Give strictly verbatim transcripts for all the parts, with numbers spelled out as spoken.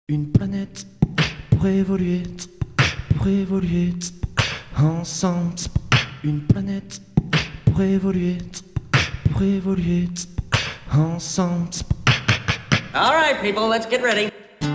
Une planète pour évoluer, pour évoluer ensemble. Une planète pour évoluer, pour évoluer ensemble. All right, people, let's get ready.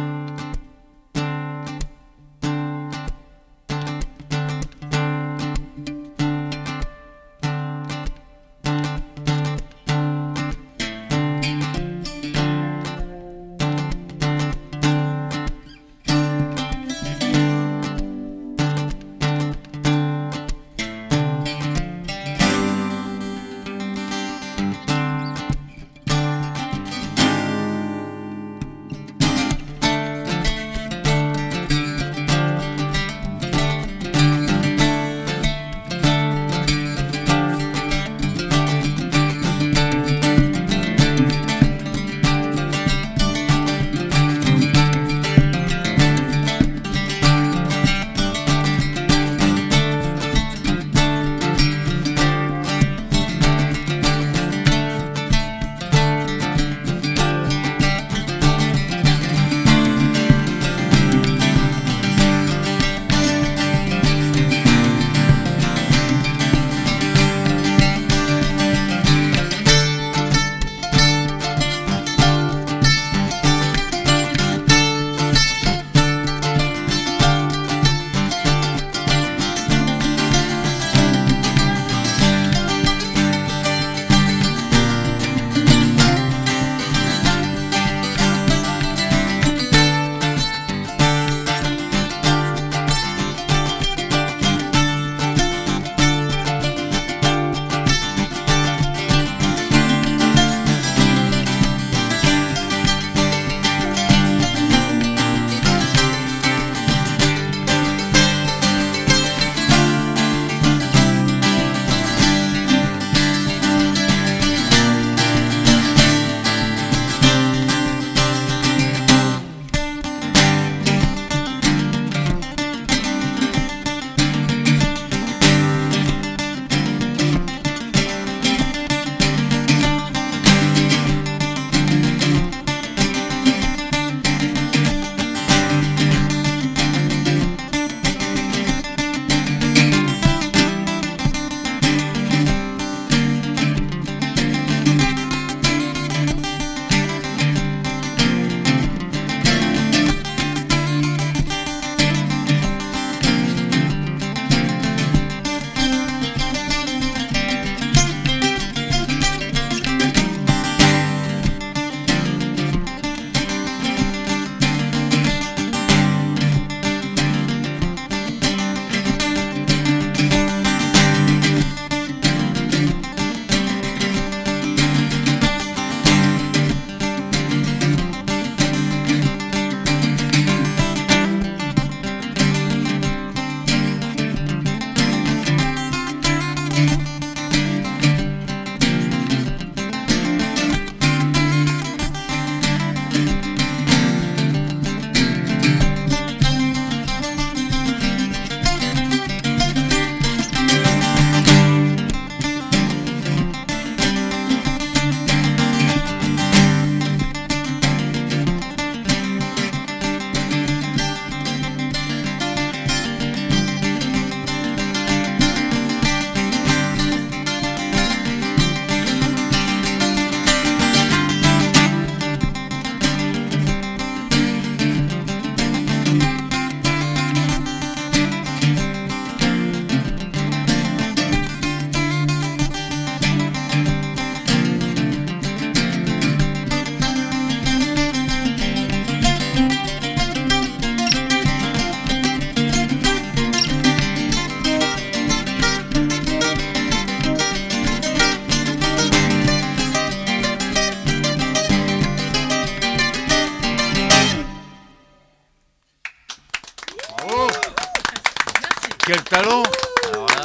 Quel talent! Alors là...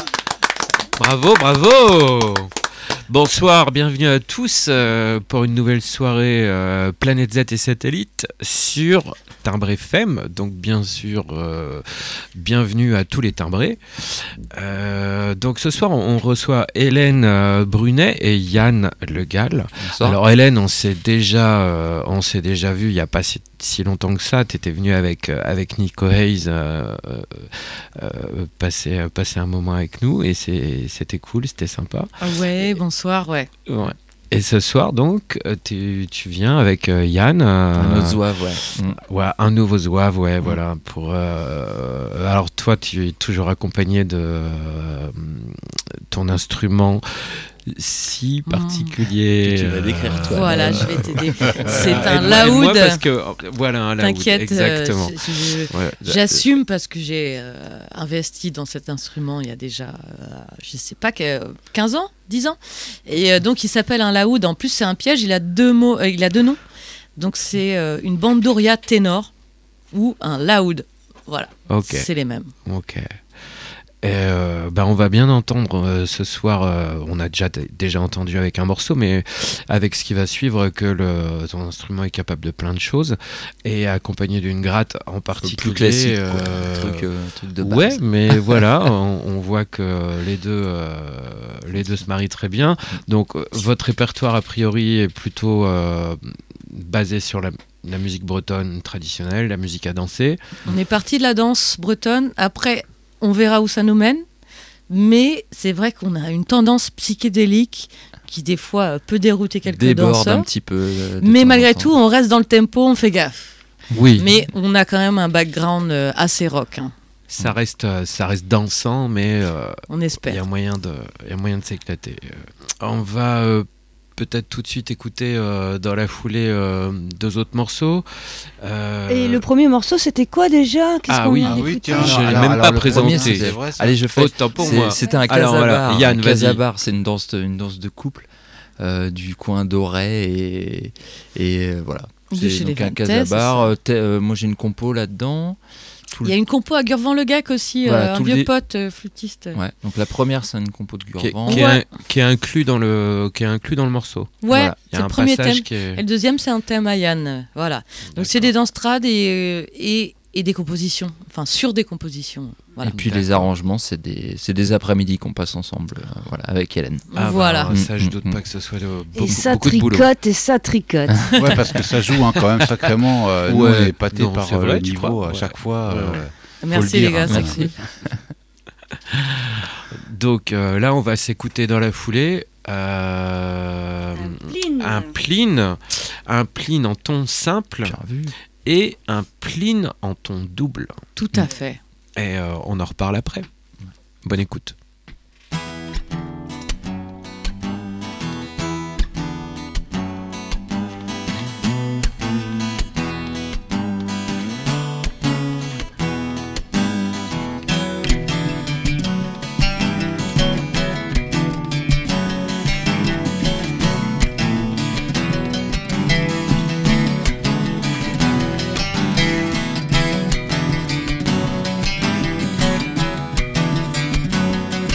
Bravo, bravo! Bonsoir, bienvenue à tous euh, pour une nouvelle soirée euh, Planète Z et Satellite sur Timbre F M. Donc bien sûr, euh, bienvenue à tous les timbrés. Euh, donc ce soir, on reçoit Hélène euh, Brunet et Yann Le Gall. Bonsoir. Alors Hélène, on s'est déjà, euh, on s'est déjà vu il y a pas si si longtemps que ça. Tu étais venu avec, euh, avec Nico Hayes euh, euh, euh, passer, euh, passer un moment avec nous et c'est, c'était cool, c'était sympa. Ah ouais, bonsoir, ouais. Ouais. Et ce soir, donc, euh, tu, tu viens avec euh, Yann. Euh, Un autre zouave, ouais. Mm. Ouais, un nouveau zouave, ouais, Mm. voilà. Pour, euh, alors, toi, tu es toujours accompagné de euh, ton instrument si particulier. Que tu vas décrire, toi. Voilà, je vais t'aider. C'est un Aide-moi, laoud. parce que, voilà, un laoud. T'inquiète, Exactement. euh, je- je- Ouais, j'assume parce que j'ai euh, investi dans cet instrument il y a déjà, euh, je sais pas, que- quinze ans, dix ans. Et euh, donc il s'appelle un laoud. En plus, c'est un piège, il a deux, mots, euh, il a deux noms. Donc c'est euh, une bandoria ténor ou un laoud. Voilà, Ok. c'est les mêmes. Ok. Et euh, bah on va bien entendre euh, ce soir, euh, on a déjà, déjà entendu avec un morceau, mais avec ce qui va suivre, que le, ton instrument est capable de plein de choses, et accompagné d'une gratte en particulier. Plus classique, quoi. euh, Un truc, euh, un truc de base. Ouais, mais voilà, on, on voit que les deux, euh, les deux se marient très bien. Donc euh, votre répertoire a priori est plutôt euh, basé sur la, la musique bretonne traditionnelle, la musique à danser. On est parti de la danse bretonne. Après, on verra où ça nous mène. Mais c'est vrai qu'on a une tendance psychédélique qui, des fois, euh, peut dérouter quelques Déborde danseurs. un petit peu. euh, de Mais temps en malgré temps. tout, on reste dans le tempo, on fait gaffe. Oui. Mais on a quand même un background euh, assez rock, hein. Ça reste, euh, ça reste dansant, mais euh, On il y espère. a moyen de, il y a moyen de s'éclater. Euh, On va euh, peut-être tout de suite écouter euh, dans la foulée euh, deux autres morceaux. Euh, Et le premier morceau, c'était quoi déjà? Qu'est-ce Ah qu'on oui. vient Ah oui, d'écouter tiens, Je alors- l'ai alors- même alors, pas le présenté. premier, C'est c'est vrai, ça. Allez, je fais. Autant pour C'est- moi. C'était un Alors, voilà, casabar. Yann, un vas-y. casabar, c'est une danse, de- une danse de couple euh, du coin d'Auray et, et euh, voilà. De C'est chez donc les un Vantes, casabar. c'est euh, t'es- euh, moi, j'ai une compo là-dedans. Tout Il y a une compo à Gurvan-le-Gac aussi, Voilà, euh, un tout le vieux dé- pote euh, flûtiste. Ouais, donc la première, c'est une compo de qui, est- Gurvan. qui est Ouais. un- qui est inclus dans le, qui est inclus dans le morceau. Ouais, Voilà. Il y c'est a le un premier passage thème. qui est. Et le deuxième, c'est un thème à Yann. euh, Voilà. Donc c'est des danses trad et, euh, et, et des compositions. Enfin, sur des compositions. Voilà. Et puis les arrangements, c'est des, c'est des après-midi qu'on passe ensemble, euh, voilà, avec Hélène. Ah, Voilà. bah, ça, je Mm, doute mm, pas que ce soit de, Et beaucoup, ça beaucoup de boulot. tricote et ça tricote. Ouais, parce que ça joue hein, quand même sacrément. Euh, nous, Ouais, on est épatés non, par c'est euh, vrai, le tu niveau crois à Ouais. chaque fois. Ouais, euh, ouais. Merci le les dire, gars, hein. c'est cool. Donc euh, là, on va s'écouter dans la foulée euh, un pline, un pline en ton simple Bien vu. et un pline en ton double. Tout à fait. Et euh, on en reparle après. Bonne écoute. Thank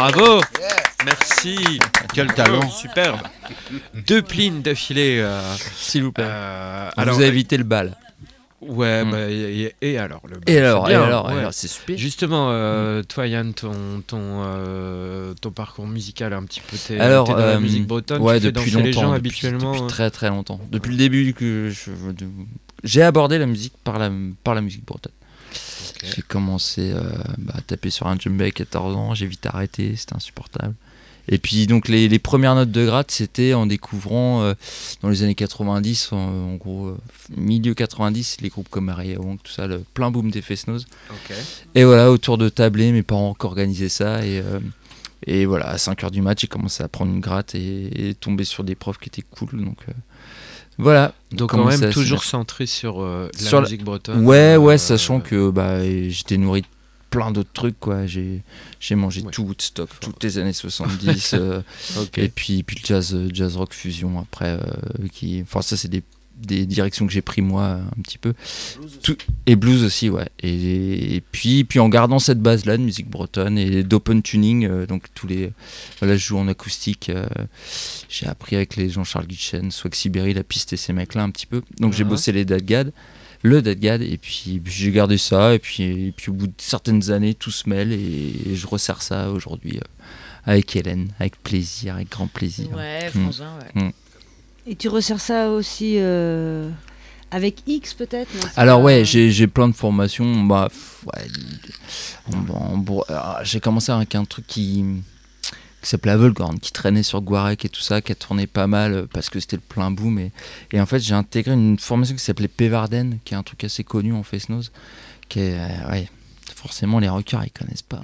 Bravo. Merci. Quel talent. Superbe. Deux plines d'affilée. Euh, S'il vous plaît. euh, Alors, vous avez évité le bal. Ouais, Mm. bah, et, et alors le Et c'est alors, et bien, alors, ouais. et alors, c'est super. Justement, euh, toi Yann, ton, ton, euh, ton parcours musical un petit peu, t'es, Alors, t'es dans la euh, musique bretonne, ouais, tu fais depuis danser les longtemps, gens depuis, habituellement. depuis euh. très très longtemps. Depuis le début que je, de- j'ai abordé la musique par la, par la musique bretonne. Ok. J'ai commencé euh, bah, à taper sur un djembé à quatorze ans, j'ai vite arrêté, c'était insupportable. Et puis donc les, les premières notes de gratte, c'était en découvrant euh, dans les années quatre-vingt-dix, en, en gros euh, milieu quatre-vingt-dix, les groupes comme Maria Wong, tout ça, le plein boom des Fest-Noz. Ok. Et voilà, autour de tablés, mes parents qui organisaient ça. Et, euh, et voilà, à cinq heures du match, j'ai commencé à prendre une gratte et, et tomber sur des profs qui étaient cool. Donc euh, voilà. Donc quand Commencer même à toujours se centré sur euh, la Sur la- musique bretonne. Ouais, ouais, euh, sachant que bah, j'étais nourri de plein d'autres trucs, quoi. J'ai, j'ai mangé Ouais. tout Woodstock, toutes les années soixante-dix. euh, Ok. Et puis, puis le jazz, euh, jazz rock fusion après. euh, qui... Enfin, ça, c'est des, des directions que j'ai pris moi un petit peu. Tout... Et blues aussi, ouais. Et, et puis, puis en gardant cette base-là de musique bretonne et d'open tuning, euh, donc tous les. Voilà, je joue en acoustique. euh, J'ai appris avec les Jean-Charles Guitchen, Swag Sibéry, la piste et ces mecs-là un petit peu. Donc j'ai Uh-huh. bossé les Dadgad. Le Dadgad, et puis, puis j'ai gardé ça, et puis, et puis au bout de certaines années, tout se mêle, et, et je resserre ça aujourd'hui euh, avec Hélène, avec plaisir, avec grand plaisir. Ouais, Mm. frangin, ouais. Et tu resserres ça aussi euh, avec X peut-être non, c'est Alors pas- ouais, j'ai, j'ai plein de formations. Bah, pff, ouais, en- en bourg- alors, j'ai commencé avec un truc qui, qui s'appelait Avelgorn, qui traînait sur Guarec et tout ça, qui a tourné pas mal euh, parce que c'était le plein boom. Et, et en fait, j'ai intégré une formation qui s'appelait Pevarden, qui est un truc assez connu en Fest-Noz, qui est, euh, ouais, forcément les rockers ils connaissent pas.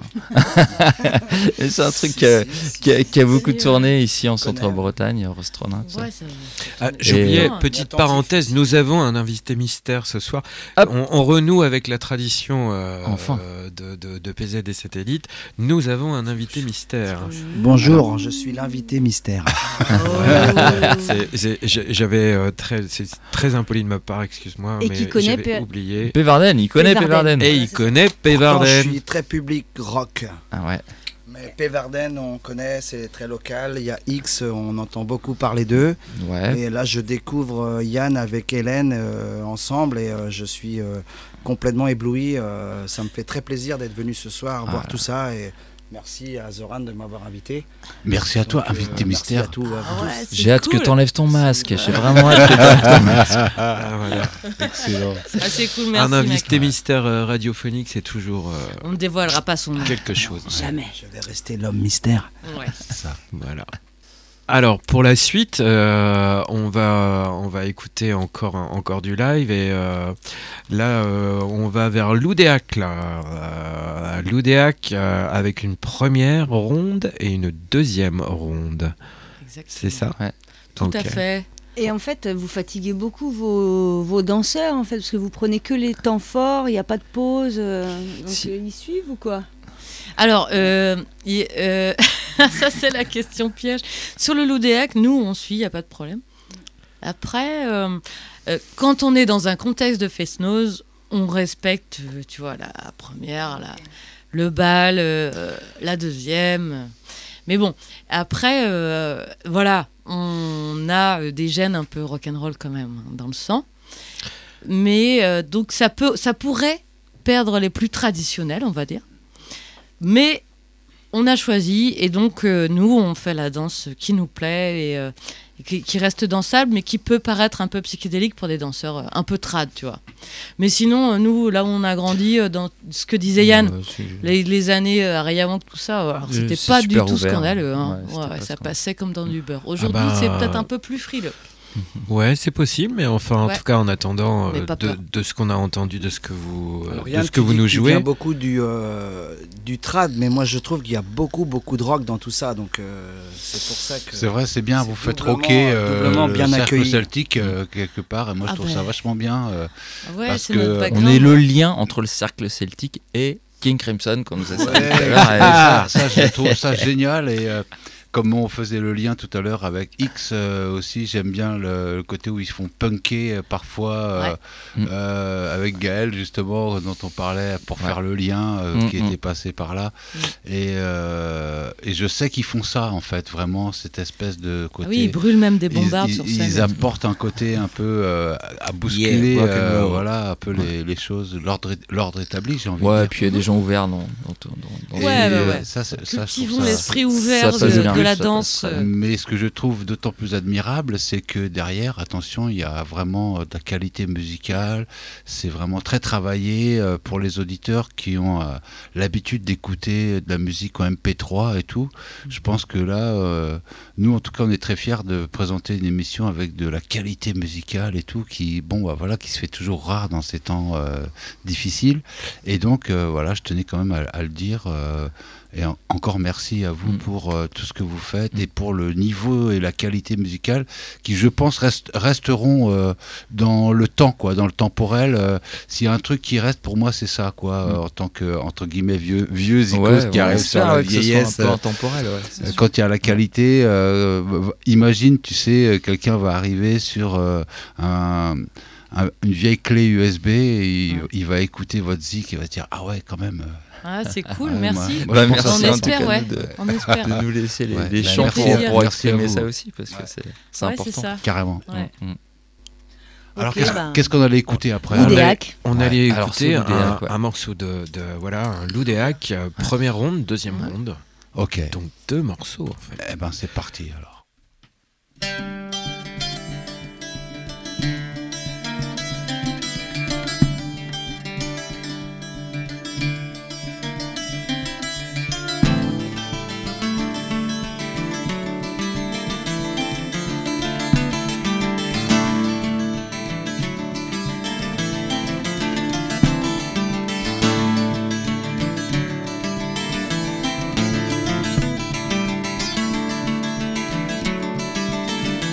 Et c'est un truc Si, qui, a, si, qui a- qui a beaucoup Si, tourné ici en connais. Centre-Bretagne, à Rostronin, tout ça. Ouais, ça- Ah, j'oubliais, Et- petite Attentif. parenthèse, nous avons un invité mystère ce soir. Hop. On, on renoue avec la tradition euh, Enfin. euh, de, de, de P Z et Satellite. Nous avons un invité mystère. Bonjour, je suis l'invité mystère. C'est- c'est- j'ai- J'avais euh, très, c'est très impoli de ma part, excuse-moi, Et mais qui connaît j'avais P- oublié. Pevarden, il connaît Pevarden. Pevarden. Et il connaît Pourtant, je Pevarden. suis très public rock. Ah ouais. Mais Pevarden, on connaît, c'est très local. Il y a X, on entend beaucoup parler d'eux. Ouais. Et là, je découvre euh, Yann avec Hélène euh, ensemble et euh, je suis euh, complètement ébloui. euh, ça me fait très plaisir d'être venu ce soir Ah. voir tout ça. Et merci à Zoran de m'avoir invité. Merci à toi, Donc, euh, invité merci mystère. à tous, à vous Ah tous. ouais, c'est J'ai hâte cool. que t'enlèves ton masque. J'ai vraiment hâte que t'enlèves ton masque. Ah, voilà. Excellent. Ah, c'est cool, merci. un invité mec. mystère euh, radiophonique, c'est toujours euh, On ne dévoilera pas son nom. quelque chose. Jamais. Je vais rester l'homme mystère. Ouais. Voilà. Alors pour la suite, euh, on va on va écouter encore encore du live et euh, là euh, on va vers Loudéac là, euh, Loudéac euh, avec une première ronde et une deuxième ronde. Exactement. C'est ça. Ouais. Tout Ok. à fait. Et en fait, vous fatiguez beaucoup vos, vos danseurs, en fait, parce que vous prenez que les temps forts, il n'y a pas de pause. euh, donc Si. euh, ils suivent ou quoi? Alors, euh, y- euh, ça c'est la question piège. Sur le Loudéac, nous on suit, il n'y a pas de problème. Après, euh, euh, quand on est dans un contexte de Fest-Noz, on respecte, euh, tu vois, la première, la, le bal, euh, la deuxième. Mais bon, après, euh, voilà, on a euh, des gènes un peu rock'n'roll quand même hein, dans le sang. Mais euh, donc ça peut, ça pourrait perdre les plus traditionnels, on va dire. Mais on a choisi et donc euh, nous on fait la danse qui nous plaît et, euh, et qui, qui reste dansable mais qui peut paraître un peu psychédélique pour des danseurs euh, un peu trad, tu vois. Mais sinon euh, nous là où on a grandi euh, dans ce que disait Yann, Ouais, c'est- les, les années euh, Ariamonk, tout ça, alors Euh, c'était c'est pas du super tout ouvert. scandaleux. Hein. Ouais, c'était Ouais, pas ça scandaleux. passait comme dans du beurre. Aujourd'hui bah, c'est peut-être un peu plus frileux. Ouais, c'est possible, mais enfin, en Ouais. tout cas, en attendant Mais euh, pas de, peur. de ce qu'on a entendu, de ce que vous, euh, Alors, de Yann, ce que tu vous dis nous que tu viens jouez. beaucoup du, euh, du trad, mais moi je trouve qu'il y a beaucoup beaucoup de rock dans tout ça, donc euh, c'est pour ça que. C'est vrai, c'est bien, c'est vous faites doublement- rocker euh, doublement le bien cercle accueilli. celtique euh, quelque part, et moi je Ah trouve ben. ça vachement bien. euh, Ouais, Parce c'est que notre on background. On est le lien entre le cercle celtique et King Crimson, qu'on nous a servi Ouais, tout à l'heure. Et ah, ça, je trouve ça génial et euh, comme on faisait le lien tout à l'heure avec X euh, aussi, j'aime bien le, le côté où ils se font punker euh, parfois euh, Ouais. euh, avec Gaël justement dont on parlait pour Ouais. faire le lien euh, Mm, qui mm. était passé par là. Mm. Et, euh, et je sais qu'ils font ça en fait, vraiment cette espèce de côté. Ah oui, ils brûlent même des bombardes ils, sur ils- scène. ils apportent un côté un peu euh, à bousculer Yeah, rock and euh, roll. voilà, un peu les, les choses, l'ordre l'ordre établi, j'ai envie de Ouais, dire. et puis il y a des gens ouverts dans, dans, dans, dans- Et, Ouais, ouais, euh, ouais. ça, c'est- ça, je trouve Cultivons ça- l'esprit ouvert ça de, passe bien. de la Ça danse. passe- euh, Mais ce que je trouve d'autant plus admirable, c'est que derrière, attention, il y a vraiment euh, de la qualité musicale. C'est vraiment très travaillé euh, pour les auditeurs qui ont euh, l'habitude d'écouter de la musique en M P trois et tout. Je pense que là, euh, nous, en tout cas, on est très fiers de présenter une émission avec de la qualité musicale et tout, qui, bon, bah, voilà, qui se fait toujours rare dans ces temps euh, difficiles. Et donc, euh, voilà, je tenais quand même à, à le dire. euh, Et en- encore merci à vous Mm. pour euh, tout ce que vous faites et pour le niveau et la qualité musicale qui, je pense, reste- resteront euh, dans le temps, quoi, dans le temporel. euh, S'il y a un truc qui reste, pour moi, c'est ça, quoi, Mm. euh, en tant que, entre guillemets, vieux, vieux zikos Ouais, qui ouais, arrive sur j'espère, la ouais, que ce soit vieillesse. un peu euh, intemporel, ouais, c'est euh, sûr. Quand il y a la qualité, euh, v- imagine, tu sais, euh, quelqu'un va arriver sur euh, un, un- une vieille clé U S B et il, Ouais. il va écouter votre zik et va se dire ah ouais, quand même. euh, Ah, c'est cool, Ouais, merci. moi- Bah, je pense merci à On ça, en tout espère, cas, ouais. nous, de, On espère. de nous laisser les, Ouais, les bah, champs merci pour, à- pour merci à exprimer vous. ça aussi, parce que c'est c'est Ouais, important. c'est ça. Carrément. Ouais. Mm. Alors Ok, qu'est-ce bah. qu'est-ce qu'on allait écouter après On allait- Oudéac. On Ouais, allait alors écouter c'est l'Oudéac, un, ouais. un morceau de, de voilà, un l'Oudéac, euh, première ronde, deuxième ronde. Ok. Donc deux morceaux en fait. Eh ben c'est parti alors. Thank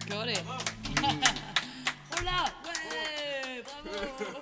Got it. Oh là, ouais, bravo.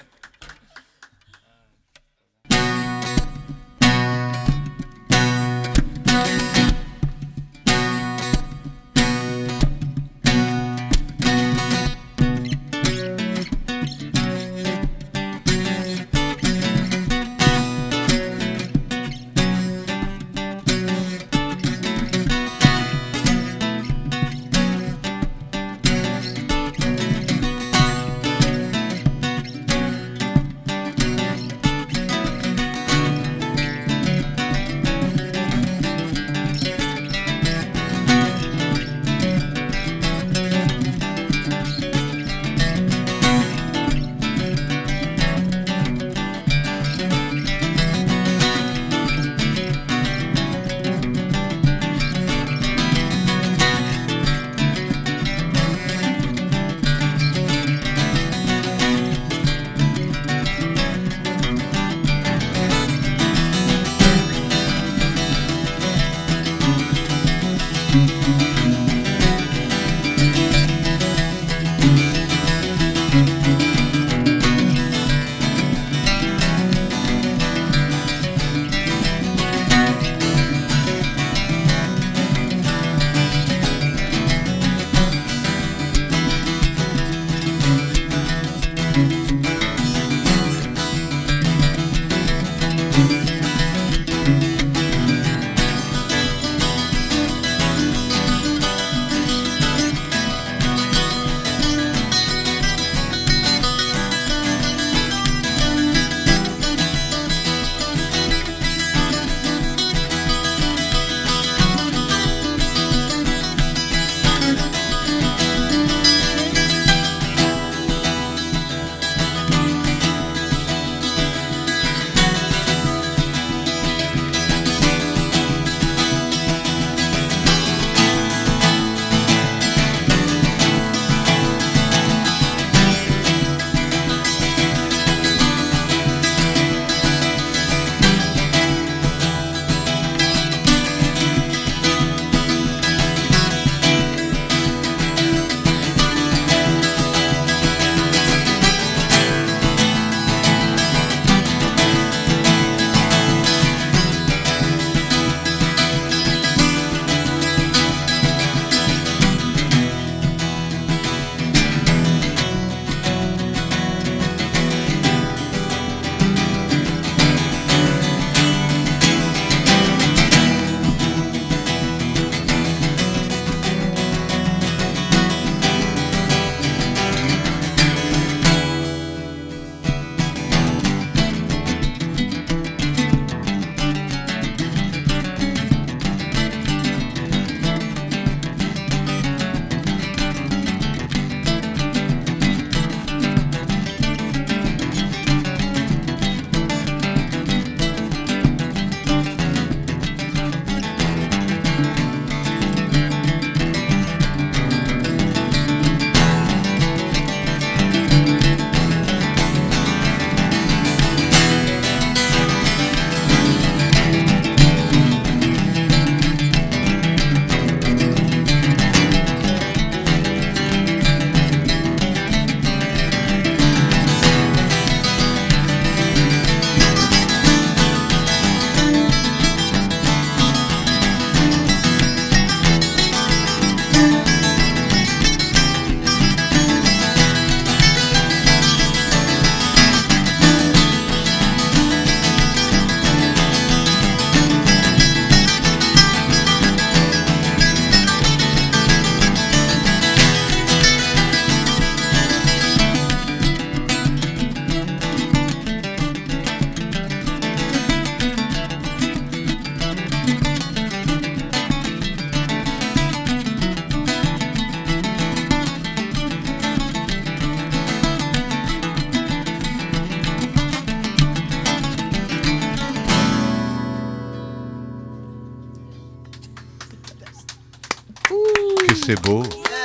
c'est beau.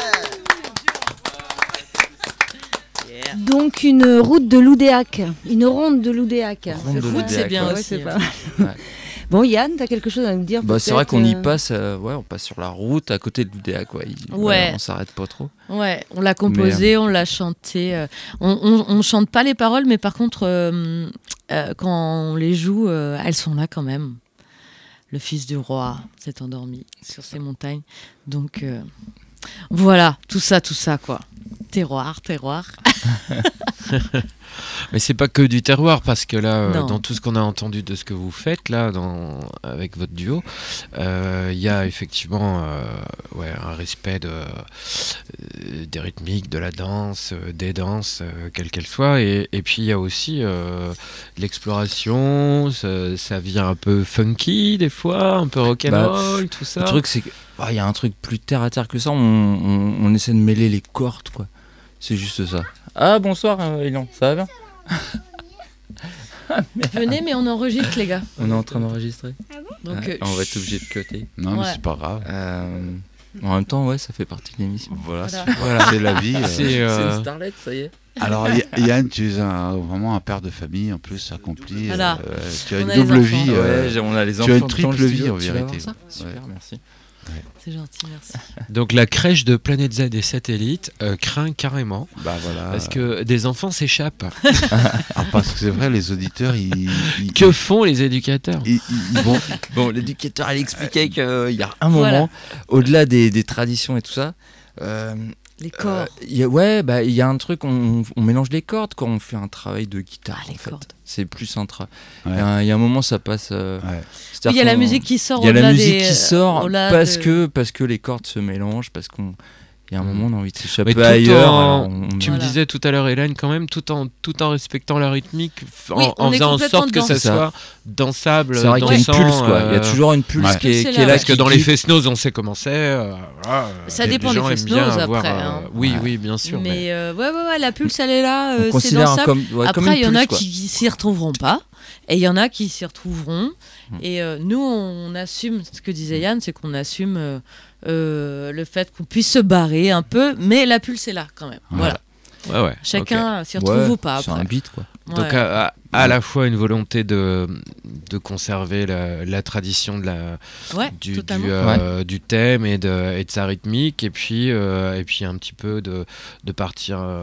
Donc une route de l'Oudéac, une ronde de l'Oudéac. Ronde de Route, c'est l'Oudéac, bien ouais. Ouais, aussi. c'est pas hein. mal. Ouais. Bon, Yann, t'as quelque chose à nous dire? Bah, c'est vrai peut-être, qu'on y euh, passe, euh, ouais, on passe sur la route à côté de l'U D A, quoi. Il- Ouais. voilà, on s'arrête pas trop. Ouais, on l'a composé, on l'a chanté. euh, on, on, on chante pas les paroles, mais par contre, euh, euh, quand on les joue, euh, elles sont là quand même. Le fils du roi s'est endormi sur ces montagnes. Donc euh, voilà, tout ça, tout ça, quoi. Terroir, terroir. Mais c'est pas que du terroir, parce que là, euh, Non. dans tout ce qu'on a entendu de ce que vous faites là, dans, avec votre duo, euh, il y a effectivement euh, ouais, un respect de, euh, des rythmiques, de la danse, euh, des danses, euh, quelles qu'elles soient. Et, et puis il y a aussi euh, l'exploration, ça, ça vient un peu funky des fois, un peu rock'n'roll, tout ça. Le truc, c'est qu'il y a un truc plus terre à terre que ça. On, on, on essaie de mêler les cordes, quoi. C'est juste ça. Ah, bonsoir, euh, Elian, ça va bien? Venez, mais on enregistre, les gars. On est en train d'enregistrer. Donc, Ouais, euh, on va être obligé de cutter. Non, mais Ouais. c'est pas grave. Euh, en même temps, ouais, ça fait partie de l'émission. Voilà, Voilà. c'est, voilà, c'est la vie. euh. C'est, euh, C'est une starlet, ça y est. Alors, Y- Yann, tu es un- vraiment un père de famille en plus accompli. Voilà. euh, tu as On une a les double enfants. vie. euh, Ouais, j'ai- on a les tu as enfants une dans le triple studio, vie, en tu vas vérité. voir ça Super, Ouais. merci. c'est gentil, merci. Donc la crèche de Planète Z et Satellite euh, craint carrément, Bah voilà. parce que des enfants s'échappent. Ah, parce que c'est vrai, les auditeurs, ils, ils, Que font les éducateurs? ils, ils- ils vont. Bon, l'éducateur, elle expliquait qu'il y a un moment, Voilà. au-delà des, des traditions et tout ça, euh, Les corps. euh, il y a- ouais, bah il y a un truc, on, on mélange les cordes quand on fait un travail de guitare. Ah, les en fait. cordes. C'est plus un tra. Il Ouais. y, a un- il y a un moment, ça passe. euh, Ouais. c'est-à-dire Il y a la qu'on- musique qui sort Il y a la au-delà musique des- qui sort au-delà parce de- que parce que les cordes se mélangent, parce qu'on il y a un Mm. moment on a envie de Mais s'échapper tout ailleurs. en- alors on- Tu me Voilà. disais tout à l'heure, Hélène, quand même, tout en, tout en respectant la rythmique, f- en, Oui, on en est faisant en complètement sorte que dedans. ça C'est ça. soit dansable, C'est vrai qu'il y a une dansant, pulse, quoi. Il y a euh, toujours une pulse ouais. qui, est, C'est qui est là. là. Parce que qui dans les clique. Fesnos, on sait comment c'est. euh, voilà, euh, Ça les- dépend les des gens aiment Fesnos, bien avoir, après, euh, hein. Oui, Ouais. oui, bien sûr. Mais, mais- euh, ouais, ouais, ouais, la pulse, elle est là, On euh, c'est considère un dansable. comme, ouais, comme Après, il une y en a pulse, quoi. qui s'y retrouveront pas, et il y en a qui s'y retrouveront. Hmm. Et euh, nous, on assume, ce que disait Yann, c'est qu'on assume euh, euh, le fait qu'on puisse se barrer un peu, mais la pulse est là quand même. Ouais. Voilà. Ouais, ouais, ok. Chacun s'y retrouve Ouais, ou pas c'est après. un beat, quoi. Donc Ouais. à, à- à la fois une volonté de, de conserver la, la tradition de la, Ouais, du, totalement. du, euh, du thème et de, et de sa rythmique, et puis, euh, et puis un petit peu de, de partir euh,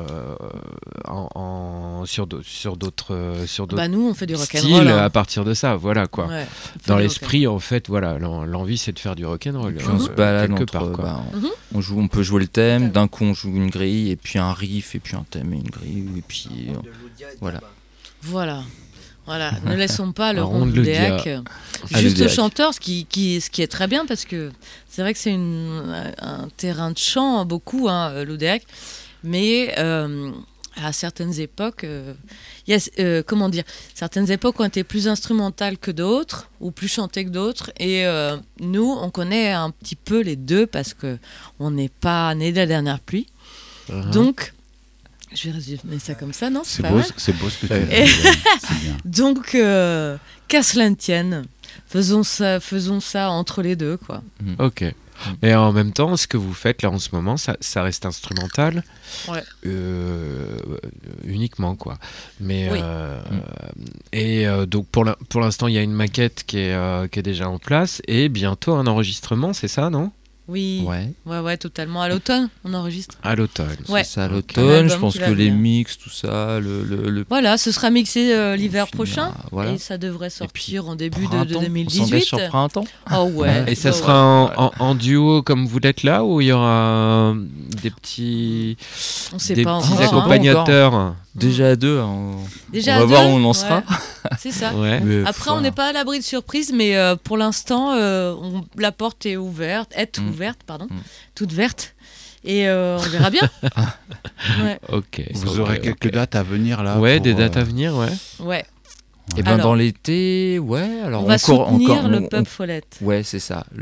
en, en- sur d'au- sur d'autres euh, sur d'autres Bah nous, on fait du styles rock'n'roll. hein. à partir de ça, voilà quoi. Ouais, on fait Dans du l'esprit, en fait, voilà, l'en- l'envie c'est de faire du rock'n'roll. Puis on euh, se balade quelque entre, part, quoi. bah, on, Mhm. on joue, on peut jouer le thème. D'un coup, on joue une grille et puis un riff et puis un thème et une grille et puis euh, voilà. Voilà. Voilà, ne laissons pas le Un rond rond de de l'Oudéac Ludia. Ah, juste au l'Oudéac. chanteur, ce qui, qui, ce qui est très bien parce que c'est vrai que c'est une- un terrain de chant, beaucoup, hein, l'Oudéac, mais euh, à certaines époques, euh, il y a, euh, comment dire, certaines époques ont été plus instrumentales que d'autres, ou plus chantées que d'autres, et euh, nous, on connaît un petit peu les deux parce que on n'est pas né de la dernière pluie, Uh-huh. donc... Je vais résumer ça comme ça, non? C'est pas beau, vrai c'est beau ce que tu Et- dis. Yann, c'est bien. Donc, euh, qu'à cela ne tienne, faisons ça, faisons ça entre les deux, quoi. Ok. Et en même temps, ce que vous faites là en ce moment, ça, ça reste instrumental, Ouais. euh, uniquement quoi. Mais Oui. euh, Mm. et euh, donc pour l'in- pour l'instant, il y a une maquette qui est euh, qui est déjà en place et bientôt un enregistrement, c'est ça, non? Oui, ouais. Ouais. ouais, totalement. À l'automne, on enregistre. À l'automne. Ouais. C'est ça, à Un l'automne. album Je pense qui que va les venir. mix, tout ça, le, le, le Voilà, ce sera mixé euh, l'hiver on finira, prochain. voilà. Et ça devrait puis, sortir en début de, de printemps, on s'engage deux mille dix-huit. sur printemps. Oh ouais. Et ça ouais, sera ouais. en, en- en duo comme vous l'êtes là ou il y aura euh, des petits On sait des pas petits encore. hein. accompagnateurs. Déjà à deux, hein, on, Déjà on va à voir deux, où on en ouais. sera. C'est ça. Ouais. Mais, Après, enfin, on n'est pas à l'abri de surprise, mais euh, pour l'instant, euh, on- la porte est ouverte, est Mm. ouverte, pardon, Mm. toute verte. Et euh, on verra bien. ouais. Ok. Vous Ok, aurez ok. quelques dates à venir là. Ouais, pour, des dates euh, à venir, ouais. ouais. Et ben Alors, dans l'été, ouais. Alors on va encore, soutenir encore, le on- pub on- Follette. Ouais, c'est ça. Le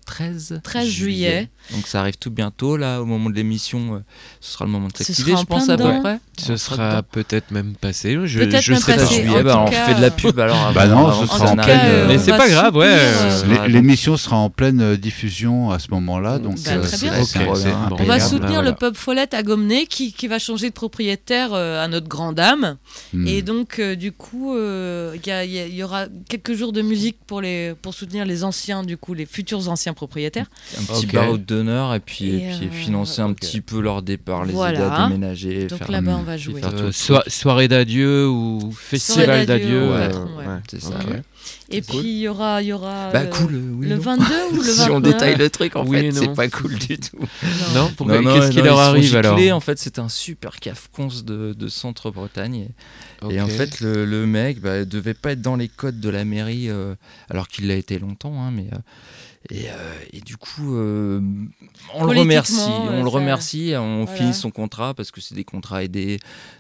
treize, treize juillet. Donc ça arrive tout bientôt, là, au moment de l'émission, euh, ce sera le moment de Ce s'activer, sera en je pense, plein à peu dedans. près. Ce On sera dedans. peut-être même passé. Je, Peut-être je même sais passé. pas. juillet, En bah, tout on cas, fait de la pub alors avant. Bah non, avant ce que sera ça en n'arrive. pleine, euh, Mais on c'est va pas grave, ouais. soutenir, L'é- euh, L'émission sera en pleine euh, diffusion à ce moment-là, donc Bah, euh, très c'est bien. c'est- Ok, c'est c'est- impeccable. On va Regarde, soutenir voilà. le pub Follette à Gomnay qui, qui va changer de propriétaire euh, à notre grande dame. Hmm. Et donc, euh, du coup, euh, il y, a- il y a- il y aura quelques jours de musique pour, les, pour soutenir les anciens, du coup, les futurs anciens propriétaires. Un petit Ok. barreau d'honneur et puis, Et, et puis euh, financer un ok. petit peu leur départ, les Voilà. aider à déménager. Donc faire- là-bas, Hmm. on va jouer. faire tout Euh, le soi- truc. soirée d'adieu ou festival d'adieu, d'adieu. ouais, euh, ouais. ouais. C'est ça. Ok. ouais. Et Cool. puis, il y aura... Il y aura Bah euh, cool, oui, le non. vingt-deux ou le Si on vingt-neuf détaille le truc, en Oui, fait, c'est non. pas cool du tout. Non, pour- Non, non, qu'est-ce qui non, leur ils sont arrive alors giclés, en fait, c'est un super caf-cons de, de Centre-Bretagne. Et, Ok. et en fait, le, le mec bah, devait pas être dans les codes de la mairie, euh, alors qu'il l'a été longtemps. Hein, mais, euh, et, euh, et du coup, euh, on le remercie. Politiquement, euh, On le ça- remercie. On Voilà. finit son contrat parce que c'est des contrats aidés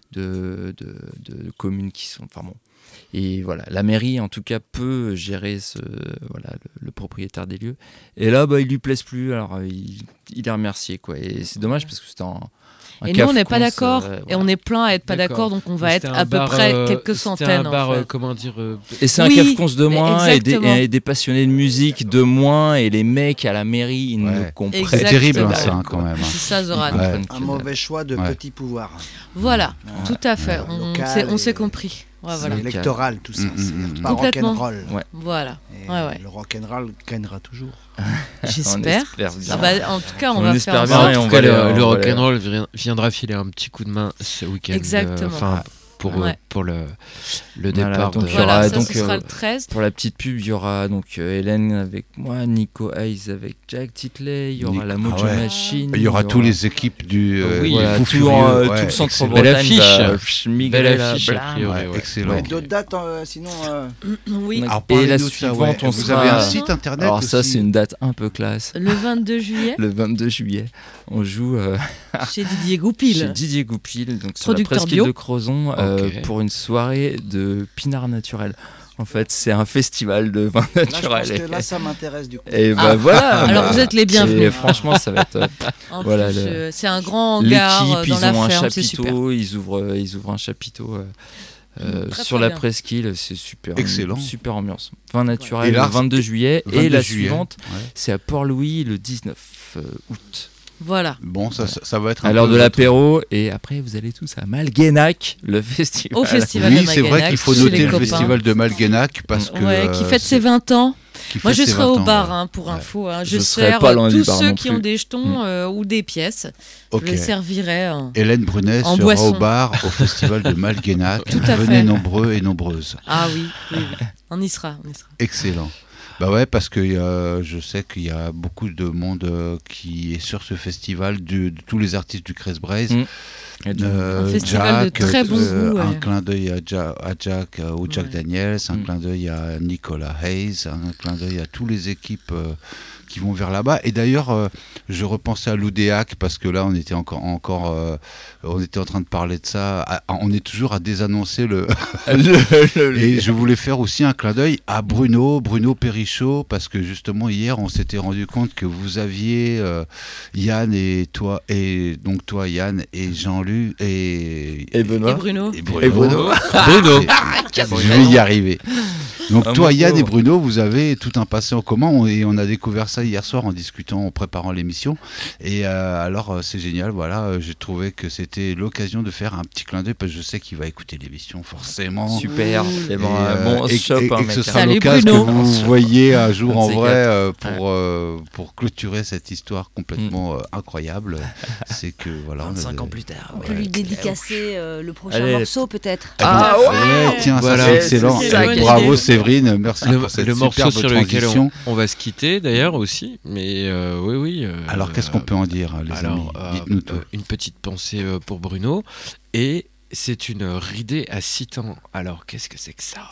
de, de, de communes qui sont. Enfin bon. Et voilà, la mairie en tout cas peut gérer ce, voilà, le, le propriétaire des lieux. Et là, bah, il lui plaise plus, alors euh, il, il est remercié quoi. Et c'est dommage parce que c'était un, un Et nous, on n'est pas caf-cons, d'accord. euh, Et voilà. on est plein à être pas D'accord. d'accord, donc on va C'était être un à peu bar, près euh, quelques c'était centaines. un bar, en fait. euh, comment dire euh, Et c'est un Oui, caf-cons de moins et des, exactement. et des passionnés de musique de moins. Et les mecs à la mairie, ils Ouais. ne comprennent C'est terrible hein, Exactement. ça hein, quand même. hein. C'est ça, Zoran. Ils comprennent Un que mauvais choix de Ouais. petit pouvoir. Voilà, Ouais. tout à fait. Ouais. On, Local s'est- on et- s'est compris. Ouais, C'est voilà. électoral tout ça. Mm, mm, C'est mm. pas Complètement. rock'n'roll. Ouais. Voilà, Et Ouais, ouais. Le rock'n'roll gagnera toujours. j'espère. On espère bien. Ah bah, en tout cas, on, On va espère faire bien ça. en et tout on cas, va le, les- on le va rock'n'roll vi- viendra filer un petit coup de main ce week-end. euh, Exactement. Enfin, pour, euh, Ouais. pour le, le Voilà, départ donc de... il y aura Voilà, ça, donc, ce sera euh, le treize. Pour la petite pub, il y aura donc euh, Hélène avec moi, Nico Hayes avec Jack Titley, il y aura Nico- la ah Mojo ouais. Machine. Il y aura tous les équipes du euh, Oui, du voilà, Fou tout, Furieux, en, euh, ouais, tout le centre excellent. Belle Bretagne va affiche. migrer Belle là, affiche, a blam. priori, Ouais, ouais. excellent. Ouais. D'autres dates, euh, sinon. euh, Oui, Alors, Et la parlez-nous de ça, suivante, ouais. on Vous sera- avez un site internet Alors ça, aussi c'est une date un peu classe. le vingt-deux juillet, Le vingt-deux juillet, on joue euh, chez Didier chez Goupil. Didier Goupil, donc sur la Producteur presqu'île bio. de Crozon, euh, Ok. pour une soirée de pinard naturel. En fait, c'est un festival de vin Là, je naturel. pense que là, ça m'intéresse du coup. Et bah Ah. voilà. Alors, bah, vous êtes les c'est- bienvenus. Franchement, ça va être. euh, En Voilà, plus, le- euh, c'est un grand hangar L'équipe, euh, ils dans la ont un ferme, c'est super. chapiteau, ils ouvrent, euh, ils ouvrent un chapiteau euh, euh, Très, sur très la bien. presqu'île, c'est super. Excellent. Super ambiance. Vin naturel Et là, le vingt-deux juillet et vingt-deux la juillet. suivante, Ouais. c'est à Port-Louis le dix-neuf euh, août. Voilà. Bon, ça, ça, ça va être un À l'heure peu de votre- l'apéro et après vous allez tous à Malguenac, le festival. Au festival Oui, de c'est vrai Malguenac, qu'il faut chez noter les le copains. festival de Malguenac parce que Ouais, qui euh, fête c'est- ses vingt ans. qui Moi, fête je ses serai vingt au ans, bar ouais. hein, pour info. hein. Je, Je serai sers pas loin du tous bar ceux non qui plus. ont des jetons Mm. euh, ou des pièces. Ok. Je les servirai. hein. Hélène Brunet En sera boisson. au bar au festival de Malguenac. Tout à Venez fait. nombreux et nombreuses. Ah oui, oui, oui. On y sera. On y sera. Excellent. Bah ouais, parce que euh, je sais qu'il y a beaucoup de monde euh, qui est sur ce festival, de, de tous les artistes du Crest Braise. Mm. Et du- Euh, Un festival de Jack, très bon euh, goût, Un ouais. clin d'œil à, Ja- à Jack euh, ou Jack Ouais. Daniels, un Mm. clin d'œil à Nicolas Hayes, un clin d'œil à toutes les équipes euh, qui vont vers là-bas. Et d'ailleurs, euh, je repensais à l'Oudéac parce que là, on était encore, encore euh, on était en train de parler de ça. À- on est toujours à désannoncer le. Le- le- Et je voulais faire aussi un clin d'œil à Bruno, Bruno Perrichot, parce que justement hier, on s'était rendu compte que vous aviez euh, Yann et toi, et donc toi, Yann et Jean-Luc et Et Et Benoît. Bruno. et Bruno. Et Bruno. Bruno. Je vais y arriver. Donc Un toi, mot Yann pour- et Bruno, vous avez tout un passé en commun on- et on a découvert ça hier soir en discutant, en préparant l'émission. Et euh, alors euh, c'est génial, voilà, euh, j'ai trouvé que c'était l'occasion de faire un petit clin d'œil parce que je sais qu'il va écouter l'émission forcément. Super. Et Et, bon, euh, bon, on se et- chope, et- hein, et que ce mec. sera Salut, l'occasion Bruno. que vous voyez un jour Un en de ces vrai quatre. euh, pour, euh, pour clôturer cette histoire complètement euh, incroyable. C'est que voilà. on a- vingt-cinq ans plus tard. On ouais. peut lui dédicacer euh, le prochain Allez. morceau peut-être. Ah Ouais, ouais. tiens, Voilà. ça c'est excellent. C'est une bonne Bravo idée. Séverine, merci Le, pour cette le morceau superbe sur lequel on, transition. on va se quitter d'ailleurs aussi, mais euh, oui, oui. euh, Alors qu'est-ce qu'on peut en dire, les alors, amis euh, Dites-nous tout. euh, une petite pensée euh, pour Bruno, et c'est une ridée à Citan. Alors qu'est-ce que c'est que ça?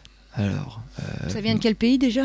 Alors, Ça vient de quel pays déjà?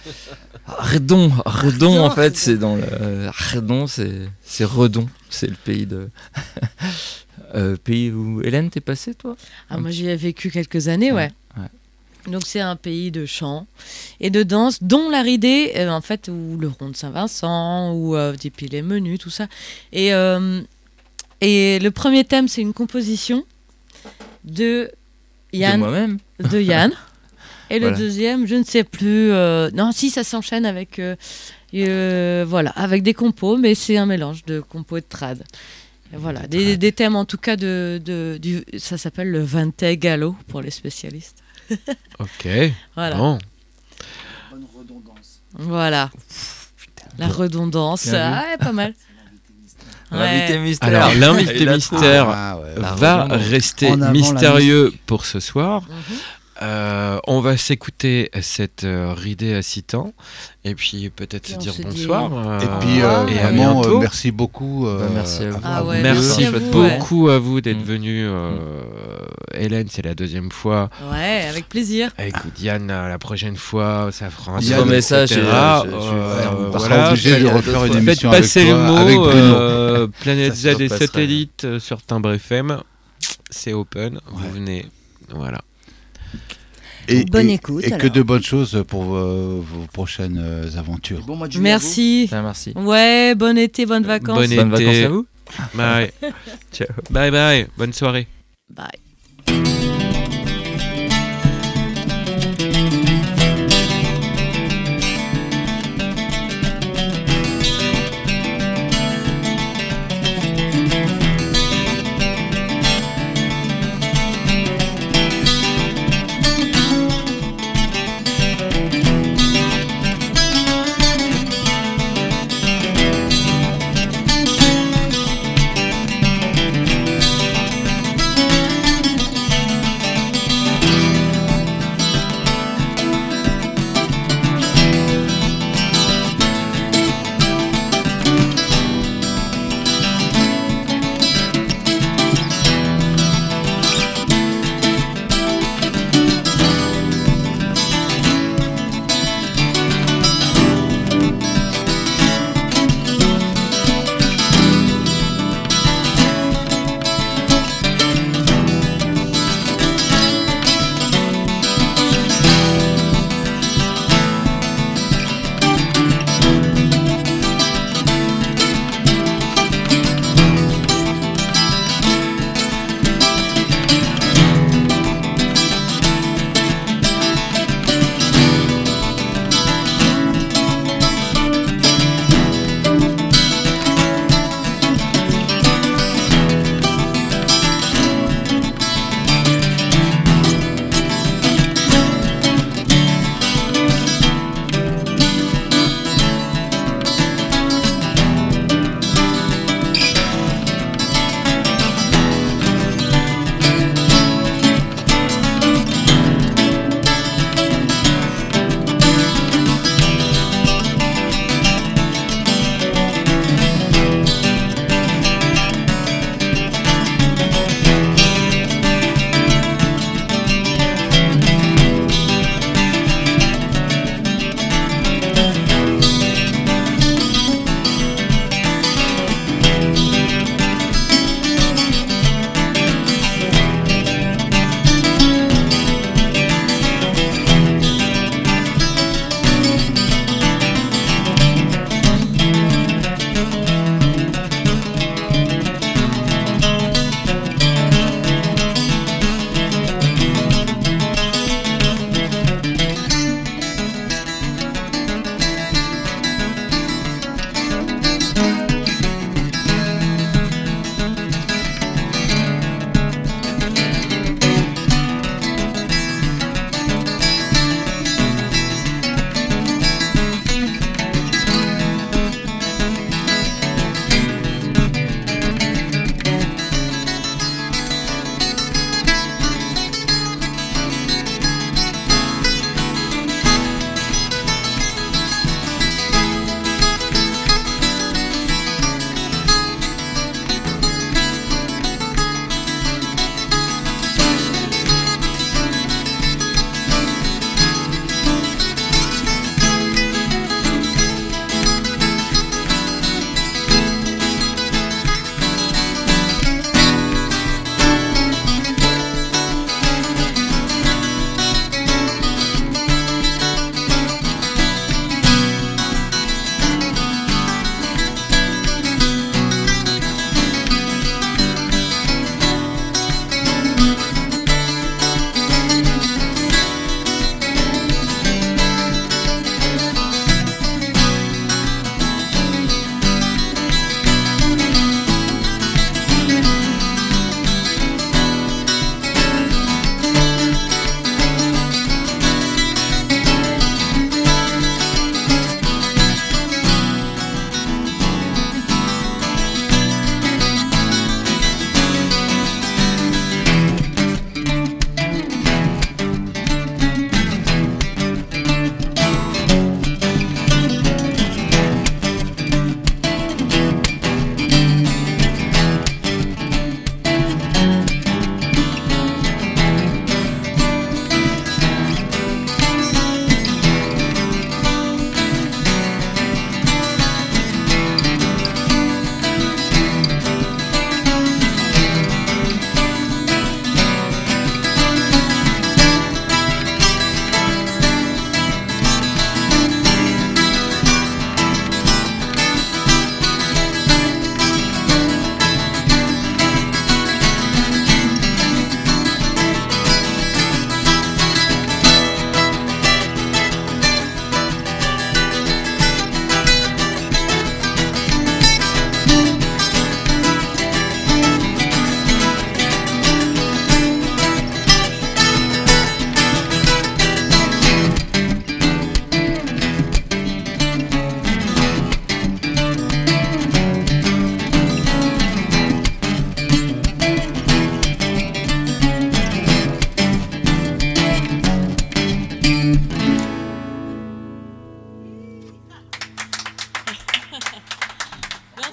Redon, Redon Redon, en fait, Redon. c'est dans le Redon, c'est c'est Redon, c'est le pays de euh, pays où Hélène t'es passée toi? Ah, moi, j'y ai vécu quelques années, ouais. Donc c'est un pays de chant et de danse, dont la ridée, euh, en fait, ou le rond de Saint-Vincent, ou euh, des pilets menus, tout ça. Et, euh, et le premier thème, c'est une composition de Yann. De moi-même. De Yann. Et le Voilà. deuxième, je ne sais plus. euh, non, si, ça s'enchaîne avec, euh, euh, voilà, avec des compos, mais c'est un mélange de compos et de trad. Et voilà, des, des thèmes en tout cas de, de du, ça s'appelle le Vente Gallo pour les spécialistes. Ok. Voilà. Bon. Bonne redondance. Voilà. La redondance, Bien vu. ah, ouais, pas mal. L'invité Ouais. mystère. Alors, l'invité Il a mystère Ah, ouais. La va redondance. rester En avant la mystérieux pour ce soir. Mhm. Euh, on va s'écouter cette euh, ridée à Citan et puis peut-être Et se on dire se dit- bonsoir. euh, Et puis, euh, et à vraiment, bientôt. euh, merci beaucoup. euh, Bah, merci à vous. Ah ouais, Merci merci à vous, ouais. beaucoup à vous d'être Mm. venu. euh, Hélène, c'est la deuxième fois. Ouais, avec plaisir. Écoute, Diane, euh, la prochaine fois, ça fera un On se solo, remet ça, et cetera. je- je- je- Euh, ouais, on On passera sera voilà. obligé de Faites- refaire une faites émission Faites avec passer toi, le mot. avec Bruno. euh, Planète Ça Z se et repassera. Satellite euh, sur Timbre F M. C'est open. Vous Ouais. venez. Voilà. Et, Bonne et- écoute, Et que alors. de bonnes choses pour vos, vos prochaines euh, aventures. Bon mois de juillet à vous. Merci. Ah, merci. Ouais, bon été, bonnes vacances. Bon Bonnes été. vacances à vous. Bye. Ciao. Bye bye. Bonne soirée. Bye.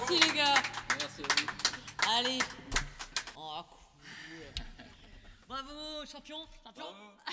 Merci les gars. Merci à vous. Allez. Oh, cool. Bravo, champion. Champion. Bravo.